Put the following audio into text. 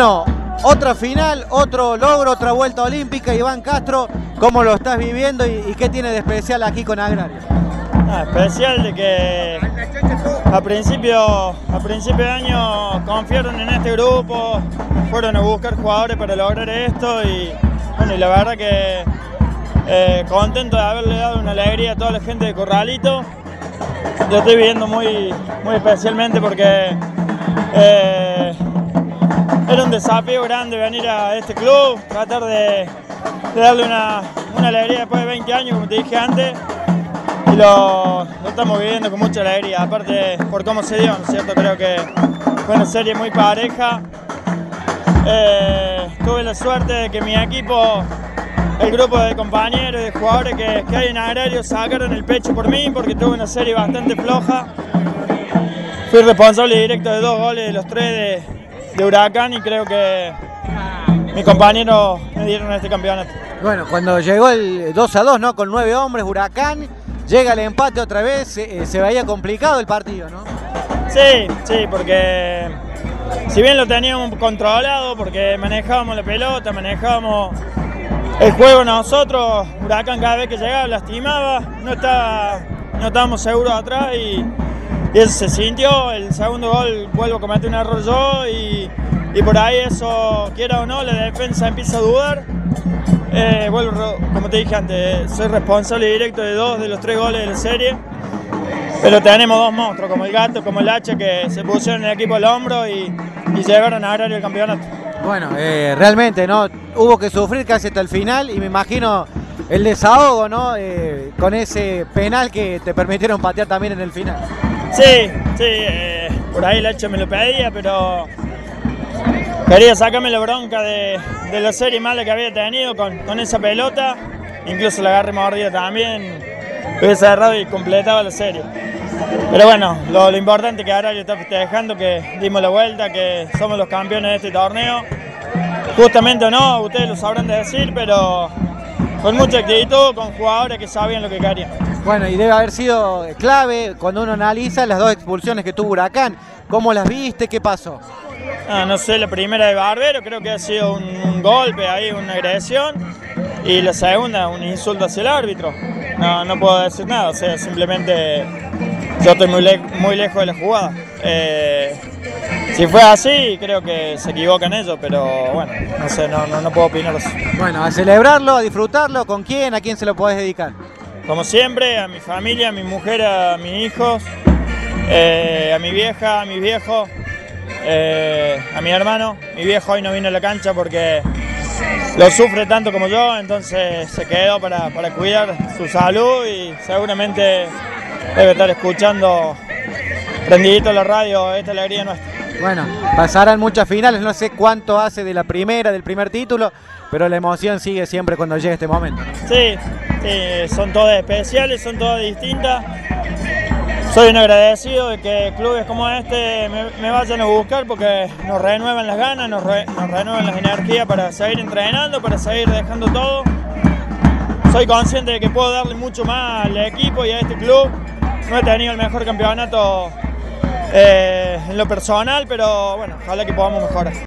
Bueno, otra final, otro logro, otra vuelta olímpica. Iván Castro, ¿cómo lo estás viviendo y qué tiene de especial aquí con Agrario? Especial de que a principio de año confiaron en este grupo, fueron a buscar jugadores para lograr esto y bueno, y la verdad que contento de haberle dado una alegría a toda la gente de Corralito. Lo estoy viviendo muy especialmente porque era un desafío grande venir a este club, tratar de darle una alegría después de 20 años, como te dije antes, y lo estamos viviendo con mucha alegría, aparte por cómo se dio, ¿no es cierto? Creo que fue una serie muy pareja. Tuve la suerte de que mi equipo, el grupo de compañeros y de jugadores que hay en Agrario sacaron el pecho por mí porque tuve una serie bastante floja. Fui responsable directo de 2 goles de los 3 de Huracán y creo que mis compañeros me dieron este campeonato. Bueno, cuando llegó el 2-2, ¿no? Con 9 hombres, Huracán, llega el empate otra vez, se veía complicado el partido, ¿no? Sí, porque si bien lo teníamos controlado, porque manejábamos la pelota, manejábamos el juego nosotros, Huracán cada vez que llegaba lastimaba, no estábamos seguros atrás y eso se sintió. El segundo gol vuelvo a cometer un error yo y por ahí eso, quiera o no, la defensa empieza a dudar. Vuelvo, como te dije antes, soy responsable directo de 2 de los 3 goles de la serie, pero tenemos 2 monstruos, como el Gato, como el Hacha, que se pusieron el equipo al hombro y llegaron a Agrario el campeonato. Bueno, realmente, ¿no? Hubo que sufrir casi hasta el final y me imagino el desahogo, ¿no? Con ese penal que te permitieron patear también en el final. Sí, por ahí el Hacha me lo pedía, pero quería sacarme la bronca de la serie mala que había tenido con esa pelota, incluso la agarre mordida también, hubiese agarrado y completaba la serie. Pero bueno, lo importante es que Agrario está festejando, que dimos la vuelta, que somos los campeones de este torneo. Justamente o no, ustedes lo sabrán de decir, pero con mucha actitud, con jugadores que sabían lo que querían. Bueno, y debe haber sido clave cuando uno analiza las 2 expulsiones que tuvo Huracán. ¿Cómo las viste? ¿Qué pasó? No sé, la primera de Barbero creo que ha sido un golpe ahí, una agresión, y la segunda un insulto hacia el árbitro. No puedo decir nada, o sea, simplemente yo estoy muy lejos de la jugada. Si fue así, creo que se equivocan ellos, pero bueno, no sé, no puedo opinar eso. Bueno, a celebrarlo, a disfrutarlo, ¿con quién? ¿A quién se lo podés dedicar? Como siempre, a mi familia, a mi mujer, a mis hijos, a mi vieja, a mis viejos, a mi hermano. Mi viejo hoy no vino a la cancha porque lo sufre tanto como yo, entonces se quedó para cuidar su salud y seguramente debe estar escuchando prendidito la radio, esta alegría nuestra. Bueno, pasarán muchas finales, no sé cuánto hace de la primera, del primer título, pero la emoción sigue siempre cuando llega este momento. Sí, son todas especiales, son todas distintas. Soy un agradecido de que clubes como este me vayan a buscar porque nos renuevan las ganas, nos renuevan las energías para seguir entrenando, para seguir dejando todo. Soy consciente de que puedo darle mucho más al equipo y a este club. No he tenido el mejor campeonato en lo personal, pero bueno, ojalá que podamos mejorar.